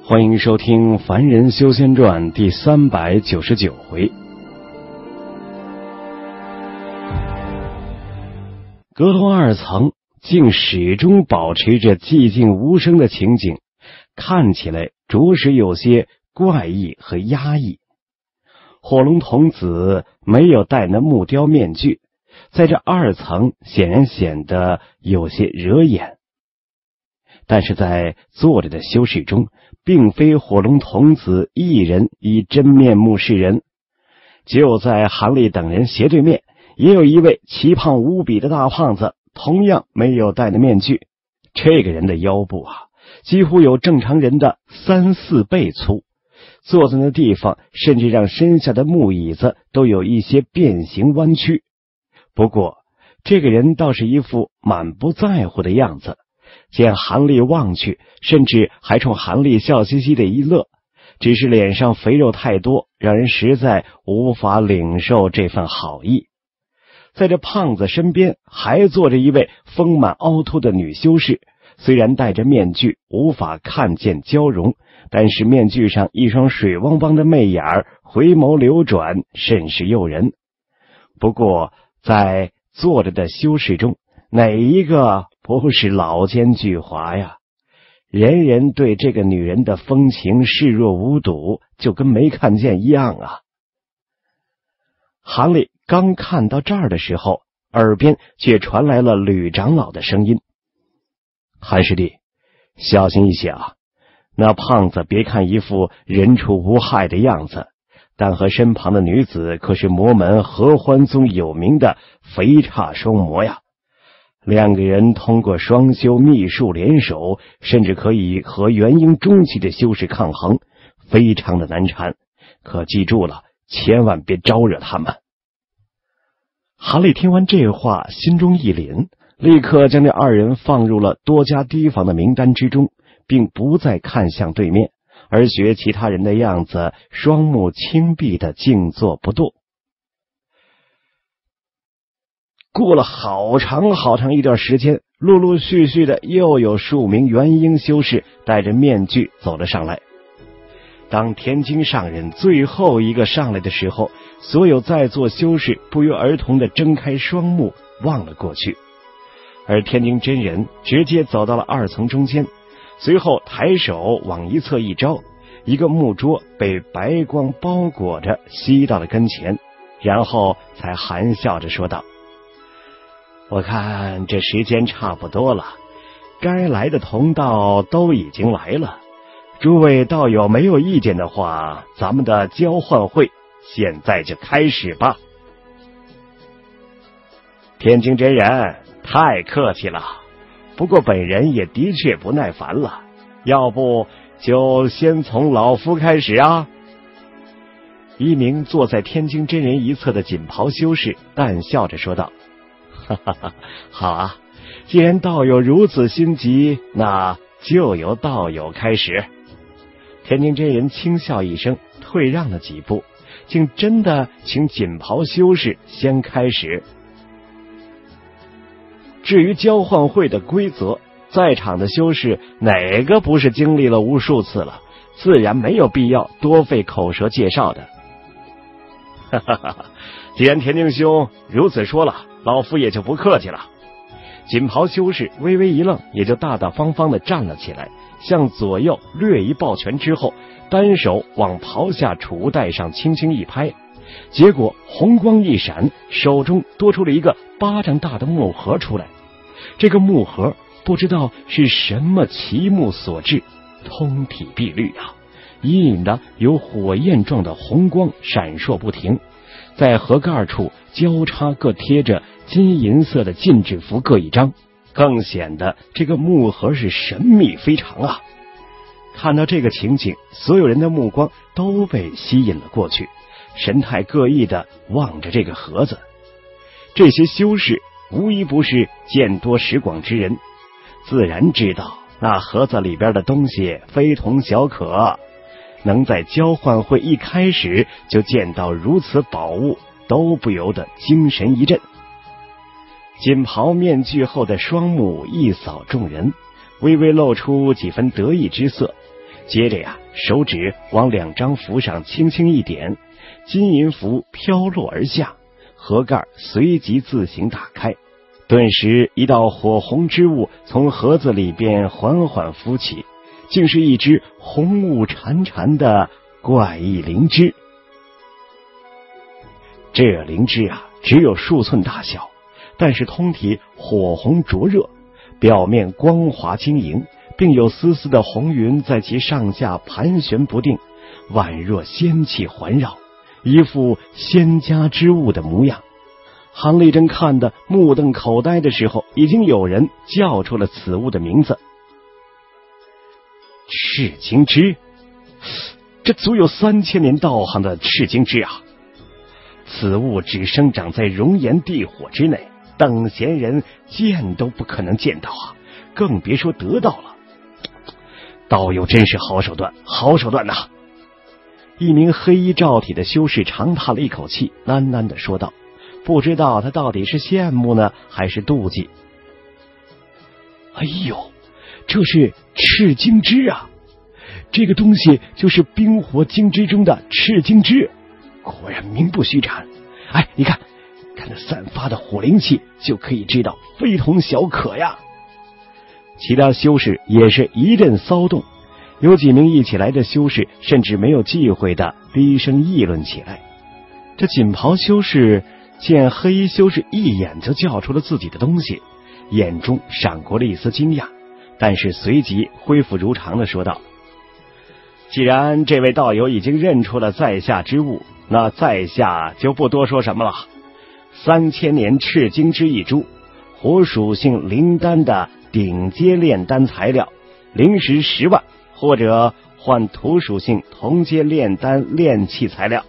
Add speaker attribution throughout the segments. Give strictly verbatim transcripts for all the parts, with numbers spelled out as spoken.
Speaker 1: 欢迎收听《凡人修仙传》第三百九十九回。阁楼二层竟始终保持着寂静无声的情景，看起来着实有些怪异和压抑。火龙童子没有戴那木雕面具，在这二层显然显得有些惹眼。但是在坐着的修士中，并非火龙童子一人以真面目示人，就在韩立等人斜对面，也有一位奇胖无比的大胖子，同样没有戴的面具。这个人的腰部啊，几乎有正常人的三四倍粗，坐在那地方甚至让身下的木椅子都有一些变形弯曲。不过这个人倒是一副满不在乎的样子，见韩立望去，甚至还冲韩立笑嘻嘻的一乐，只是脸上肥肉太多，让人实在无法领受这份好意。在这胖子身边还坐着一位丰满凹凸的女修士，虽然戴着面具无法看见娇容，但是面具上一双水汪汪的媚眼儿回眸流转，甚是诱人。不过在坐着的修士中，哪一个不是老奸巨猾呀？人人对这个女人的风情视若无睹，就跟没看见一样啊。韩立刚看到这儿的时候，耳边却传来了吕长老的声音：韩师弟，小心一些啊！那胖子别看一副人畜无害的样子，但和身旁的女子可是魔门合欢宗有名的肥差双魔呀。两个人通过双修秘术联手，甚至可以和元婴中期的修士抗衡，非常的难缠。可记住了，千万别招惹他们。韩立听完这话，心中一凛，立刻将这二人放入了多加提防的名单之中，并不再看向对面，而学其他人的样子，双目轻闭的静坐不动。过了好长好长一段时间，陆陆续续的又有数名元婴修士戴着面具走了上来。当天津上人最后一个上来的时候，所有在座修士不约而同的睁开双目望了过去，而天津真人直接走到了二层中间，随后抬手往一侧一招，一个木桌被白光包裹着吸到了跟前，然后才含笑着说道：我看这时间差不多了，该来的同道都已经来了，诸位道友没有意见的话，咱们的交换会现在就开始吧。天津真人太客气了，不过本人也的确不耐烦了，要不就先从老夫开始啊。一名坐在天津真人一侧的锦袍修士淡笑着说道：哈哈哈，好啊，既然道友如此心急，那就由道友开始。天津真人轻笑一声，退让了几步，竟真的请锦袍修士先开始。至于交换会的规则，在场的修士哪个不是经历了无数次了，自然没有必要多费口舌介绍的。哈哈哈，既然田径兄如此说了，老夫也就不客气了。锦袍修士微微一愣，也就大大方方的站了起来，向左右略一抱拳之后，单手往袍下储物袋上轻轻一拍，结果红光一闪，手中多出了一个巴掌大的木盒出来。这个木盒不知道是什么奇木所制，通体碧绿啊，隐隐的有火焰状的红光闪烁不停，在盒盖处交叉各贴着金银色的禁制符各一张，更显得这个木盒是神秘非常啊。看到这个情景，所有人的目光都被吸引了过去，神态各异的望着这个盒子。这些修士无一不是见多识广之人，自然知道那盒子里边的东西非同小可，能在交换会一开始就见到如此宝物，都不由得精神一振。锦袍面具后的双目一扫众人，微微露出几分得意之色， 接着呀，手指往两张符上轻轻一点，金银符飘落而下，盒盖随即自行打开。顿时一道火红之雾从盒子里边缓缓浮起，竟是一只红雾潺潺的怪异灵芝。这灵芝啊，只有数寸大小，但是通体火红灼热，表面光滑晶莹，并有丝丝的红云在其上下盘旋不定，宛若仙气环绕，一副仙家之物的模样。韩立正看得目瞪口呆的时候，已经有人叫出了此物的名字。赤金枝，这足有三千年道行的赤金枝啊！此物只生长在熔岩地火之内，等闲人见都不可能见到啊，更别说得到了。道友真是好手段，好手段呐！一名黑衣罩体的修士长叹了一口气，喃喃地说道，不知道他到底是羡慕呢，还是妒忌。哎呦，这是赤金枝啊！这个东西就是冰火金枝中的赤金枝，果然名不虚传。哎，你看，看那散发的火灵气，就可以知道非同小可呀。其他修士也是一阵骚动，有几名一起来的修士甚至没有忌讳的低声议论起来。这锦袍修士见黑衣修士一眼就叫出了自己的东西，眼中闪过了一丝惊讶，但是随即恢复如常的说道，既然这位道友已经认出了在下之物，那在下就不多说什么了。三千年赤金枝一株，火属性灵丹的顶阶炼丹材料，灵石十万，或者换土属性同阶炼丹炼器材料。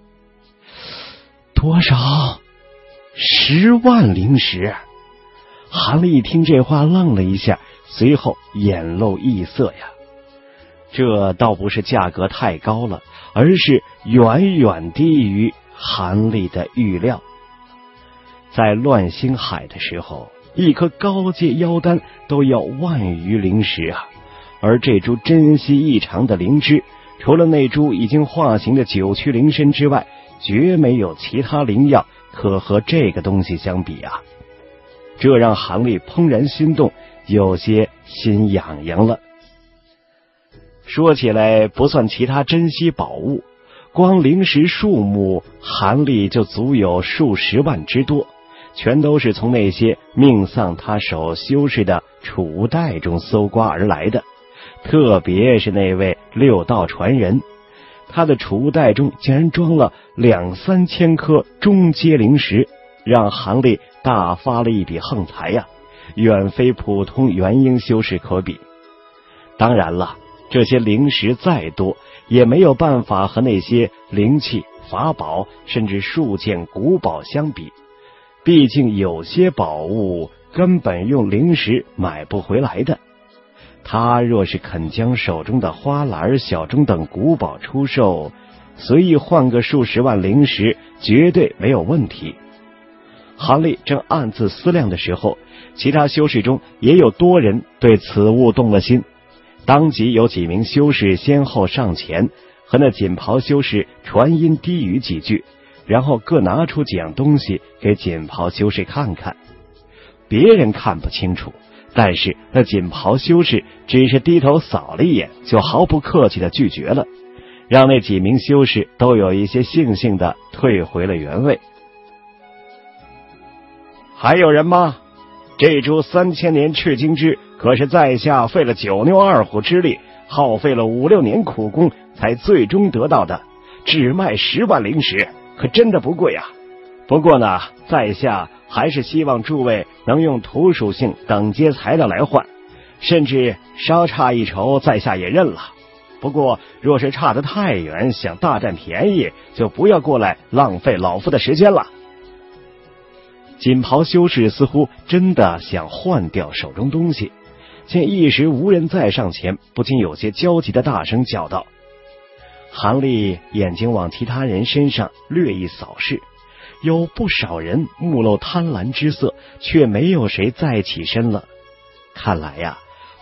Speaker 1: 多少？十万灵石。韩立一听这话愣了一下，随后眼露异色呀。这倒不是价格太高了，而是远远低于韩立的预料。在乱星海的时候，一颗高阶妖丹都要万余灵石啊，而这株珍稀异常的灵芝，除了那株已经化形的九曲灵参之外，绝没有其他灵药可和这个东西相比啊。这让韩立怦然心动，有些心痒痒了。说起来不算其他珍稀宝物，光灵石数目韩立就足有数十万之多，全都是从那些命丧他手修士的储物袋中搜刮而来的。特别是那位六道传人，他的储物袋中竟然装了两三千颗中阶灵石，让韩立大发了一笔横财呀、啊，远非普通元婴修士可比。当然了，这些灵石再多，也没有办法和那些灵器、法宝甚至数件古宝相比。毕竟有些宝物根本用灵石买不回来的。他若是肯将手中的花篮、小钟等古宝出售，随意换个数十万灵石，绝对没有问题。韩立正暗自思量的时候，其他修士中也有多人对此物动了心。当即有几名修士先后上前，和那锦袍修士传音低语几句，然后各拿出几样东西给锦袍修士看看。别人看不清楚，但是那锦袍修士只是低头扫了一眼，就毫不客气地拒绝了，让那几名修士都有一些悻悻地退回了原位。还有人吗？这株三千年赤金枝可是在下费了九牛二虎之力，耗费了五六年苦功才最终得到的，只卖十万灵石，可真的不贵啊。不过呢，在下还是希望诸位能用土属性等阶材料来换，甚至稍差一筹，在下也认了。不过若是差得太远，想大占便宜，就不要过来浪费老夫的时间了。锦袍修士似乎真的想换掉手中东西，见一时无人再上前，不禁有些焦急的大声叫道。韩立眼睛往其他人身上略一扫视，有不少人目露贪婪之色，却没有谁再起身了。看来呀、啊，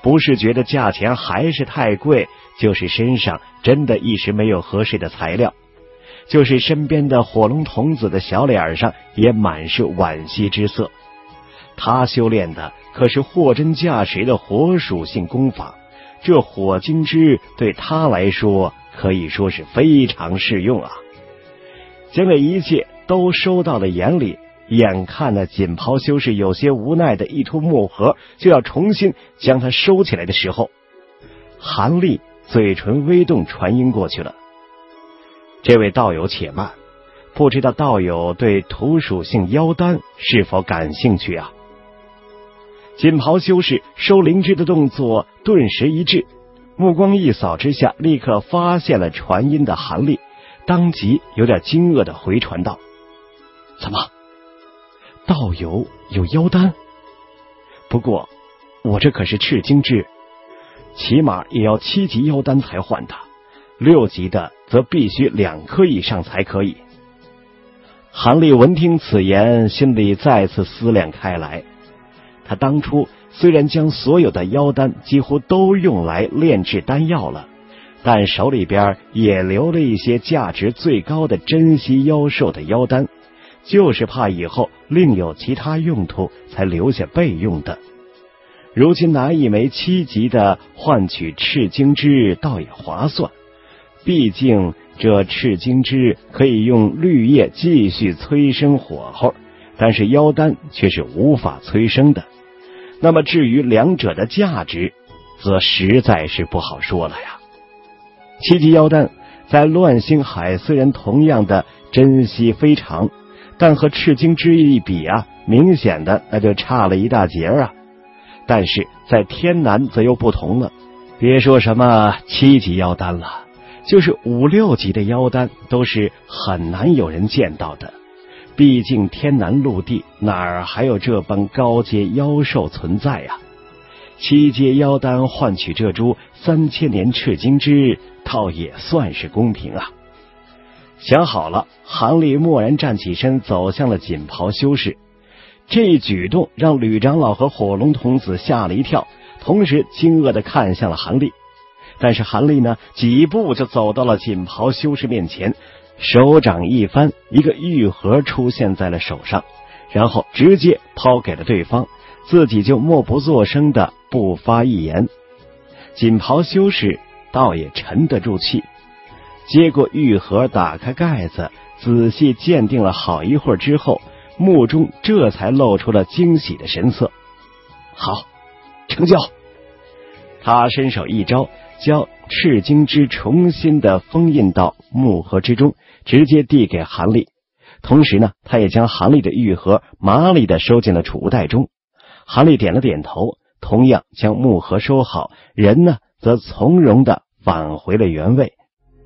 Speaker 1: 不是觉得价钱还是太贵，就是身上真的一时没有合适的材料，就是身边的火龙童子的小脸上也满是惋惜之色。他修炼的可是货真价实的火属性功法，这火金枝对他来说可以说是非常适用啊。将这一切都收到了眼里，眼看着锦袍修士有些无奈的一吐木盒就要重新将它收起来的时候，韩立嘴唇微动，传音过去了：这位道友且慢，不知道道友对土属性妖丹是否感兴趣啊？锦袍修士收灵芝的动作顿时一滞，目光一扫之下，立刻发现了传音的韩立，当即有点惊愕的回传道：怎么，道友有妖丹？不过我这可是赤精枝，起码也要七级妖丹才换的，六级的则必须两颗以上才可以。韩立闻听此言，心里再次思量开来。他当初虽然将所有的妖丹几乎都用来炼制丹药了，但手里边也留了一些价值最高的珍稀妖兽的妖丹，就是怕以后另有其他用途才留下备用的。如今拿一枚七级的换取赤精枝倒也划算，毕竟这赤精枝可以用绿叶继续催生火候，但是妖丹却是无法催生的。那么至于两者的价值，则实在是不好说了呀。七级妖丹在乱星海虽然同样的珍稀非常，但和赤精枝一比啊，明显的那就差了一大截啊。但是在天南则又不同了，别说什么七级妖丹了，就是五六级的妖丹都是很难有人见到的。毕竟天南陆地哪儿还有这般高阶妖兽存在啊？七阶妖丹换取这株三千年赤精枝，倒也算是公平啊。想好了，韩立蓦然站起身，走向了锦袍修士。这一举动让吕长老和火龙童子吓了一跳，同时惊愕地看向了韩立。但是韩立呢，几步就走到了锦袍修士面前，手掌一翻，一个玉盒出现在了手上，然后直接抛给了对方，自己就默不作声的不发一言。锦袍修士倒也沉得住气，接过玉盒，打开盖子，仔细鉴定了好一会儿之后，目中这才露出了惊喜的神色。好，成交。他伸手一招，将赤精枝重新的封印到木盒之中，直接递给韩立。同时呢，他也将韩立的玉盒麻利的收进了储物袋中。韩立点了点头，同样将木盒收好，人呢则从容的返回了原位。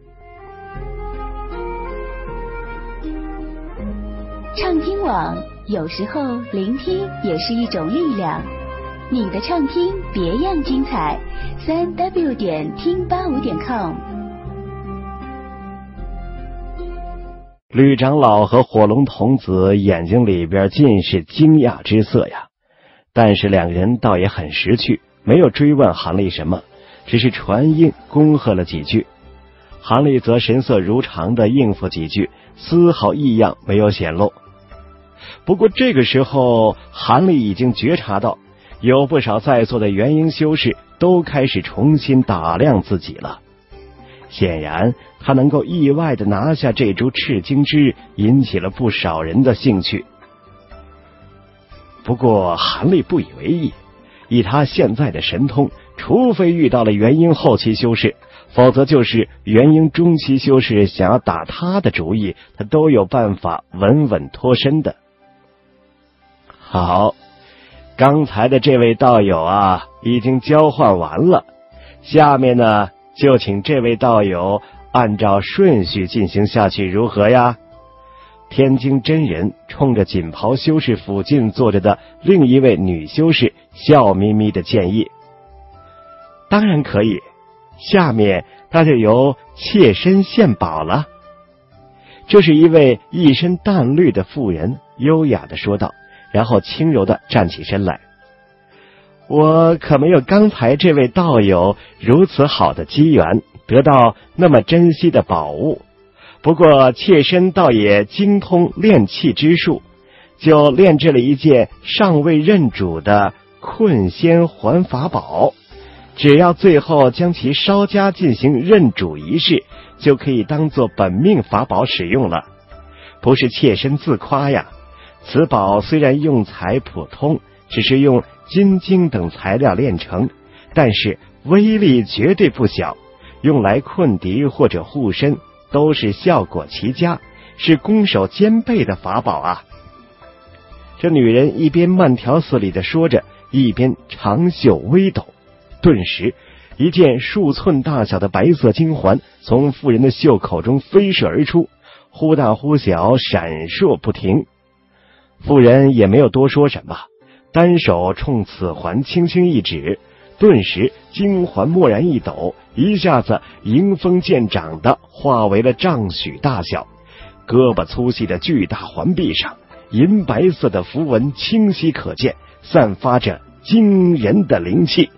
Speaker 2: 畅听网，有时候聆听也是一种力量。你的畅听别样精彩，三 w 点听八五点 com。
Speaker 1: 吕长老和火龙童子眼睛里边尽是惊讶之色呀，但是两人倒也很识趣，没有追问韩立什么，只是传音恭贺了几句。韩立则神色如常的应付几句，丝毫异样没有显露。不过这个时候，韩立已经觉察到有不少在座的元婴修士都开始重新打量自己了。显然他能够意外的拿下这株赤精枝，引起了不少人的兴趣。不过韩立不以为意，以他现在的神通，除非遇到了元婴后期修士，否则就是元婴中期修士想要打他的主意，他都有办法稳稳脱身的。好，刚才的这位道友啊，已经交换完了，下面呢，就请这位道友按照顺序进行下去，如何呀？天津真人冲着锦袍修士附近坐着的另一位女修士笑眯眯的建议。当然可以，下面那就由妾身献宝了。这是一位一身淡绿的妇人优雅的说道，然后轻柔的站起身来。 我可没有刚才这位道友如此好的机缘，得到那么珍惜的宝物。不过妾身倒也精通炼器之术，就炼制了一件尚未认主的困仙环法宝，只要最后将其稍加进行认主仪式，就可以当作本命法宝使用了。不是妾身自夸呀，此宝虽然用材普通，只是用金晶等材料炼成，但是威力绝对不小，用来困敌或者护身都是效果奇佳，是攻守兼备的法宝啊。这女人一边慢条斯理地说着，一边长袖微抖，顿时一件数寸大小的白色金环从妇人的袖口中飞射而出，忽大忽小，闪烁不停。妇人也没有多说什么，单手冲此环轻轻一指，顿时金环蓦然一抖，一下子迎风见长的化为了丈许大小，胳膊粗细的巨大环臂上，银白色的符文清晰可见，散发着惊人的灵气。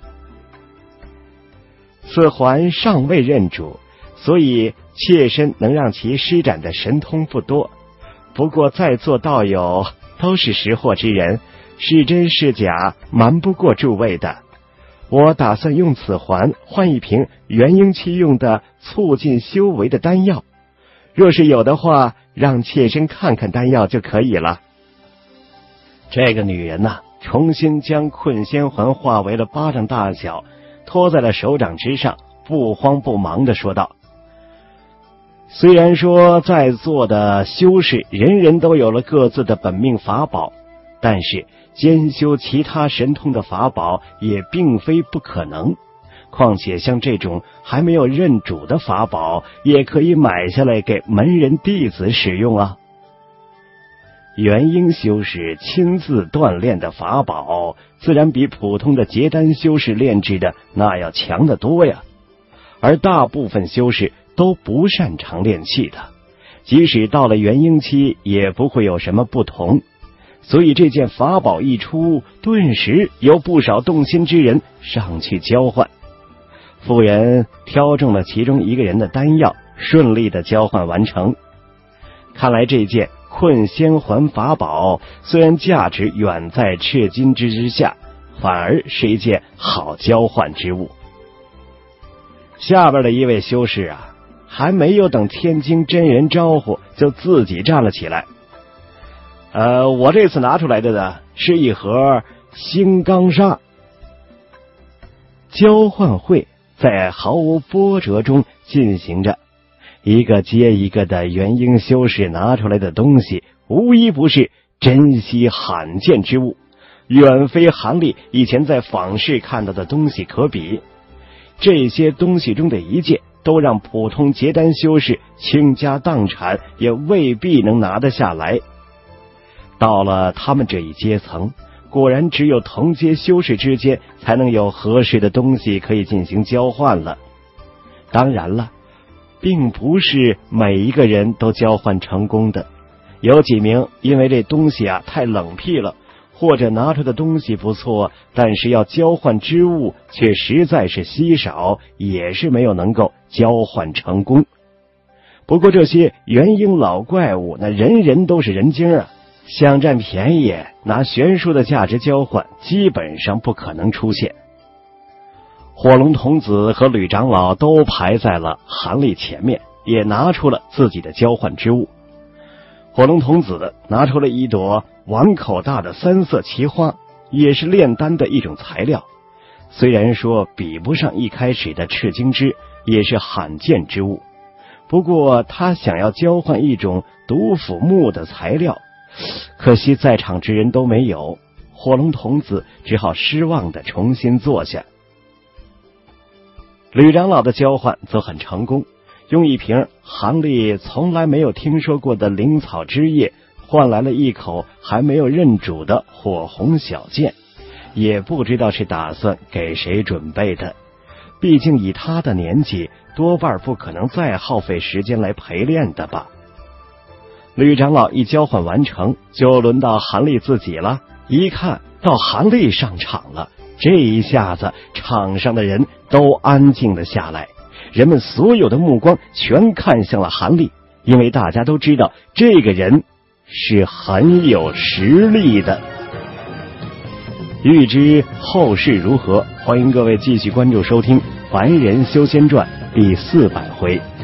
Speaker 1: 此环尚未认主，所以妾身能让其施展的神通不多。不过在座道友都是识货之人，是真是假瞒不过诸位的。我打算用此环换一瓶元婴期用的促进修为的丹药，若是有的话，让妾身看看丹药就可以了。这个女人呐、啊，重新将困仙环化为了巴掌大小，托在了手掌之上，不慌不忙地说道：虽然说在座的修士人人都有了各自的本命法宝，但是兼修其他神通的法宝也并非不可能，况且像这种还没有认主的法宝，也可以买下来给门人弟子使用啊。元婴修士亲自锻炼的法宝，自然比普通的结丹修士炼制的那要强得多呀。而大部分修士都不擅长炼器的，即使到了元婴期，也不会有什么不同。所以这件法宝一出，顿时有不少动心之人上去交换。妇人挑中了其中一个人的丹药，顺利的交换完成。看来这件困仙环法宝虽然价值远在赤金之之下，反而是一件好交换之物。下边的一位修士啊，还没有等天津真人招呼，就自己站了起来。呃，我这次拿出来的呢，是一盒星钢砂。交换会在毫无波折中进行着，一个接一个的元婴修士拿出来的东西，无一不是珍稀罕见之物，远非韩立以前在坊市看到的东西可比。这些东西中的一件，都让普通结丹修士倾家荡产也未必能拿得下来。到了他们这一阶层，果然只有同阶修士之间才能有合适的东西可以进行交换了。当然了，并不是每一个人都交换成功的，有几名因为这东西啊太冷僻了，或者拿出的东西不错，但是要交换之物却实在是稀少，也是没有能够交换成功。不过这些元婴老怪物，那人人都是人精啊，想占便宜拿悬殊的价值交换，基本上不可能出现。火龙童子和吕长老都排在了韩立前面，也拿出了自己的交换之物。火龙童子拿出了一朵碗口大的三色奇花，也是炼丹的一种材料，虽然说比不上一开始的赤晶枝，也是罕见之物。不过他想要交换一种毒腐木的材料，可惜在场之人都没有，火龙童子只好失望地重新坐下。吕长老的交换则很成功，用一瓶韩立从来没有听说过的灵草汁液，换来了一口还没有认主的火红小剑，也不知道是打算给谁准备的。毕竟以他的年纪，多半不可能再耗费时间来陪练的吧。吕长老一交换完成，就轮到韩立自己了。一看到韩立上场了， 这一下子，场上的人都安静了下来，人们所有的目光全看向了韩立，因为大家都知道这个人是很有实力的。欲知后事如何，欢迎各位继续关注收听《凡人修仙传》第四百回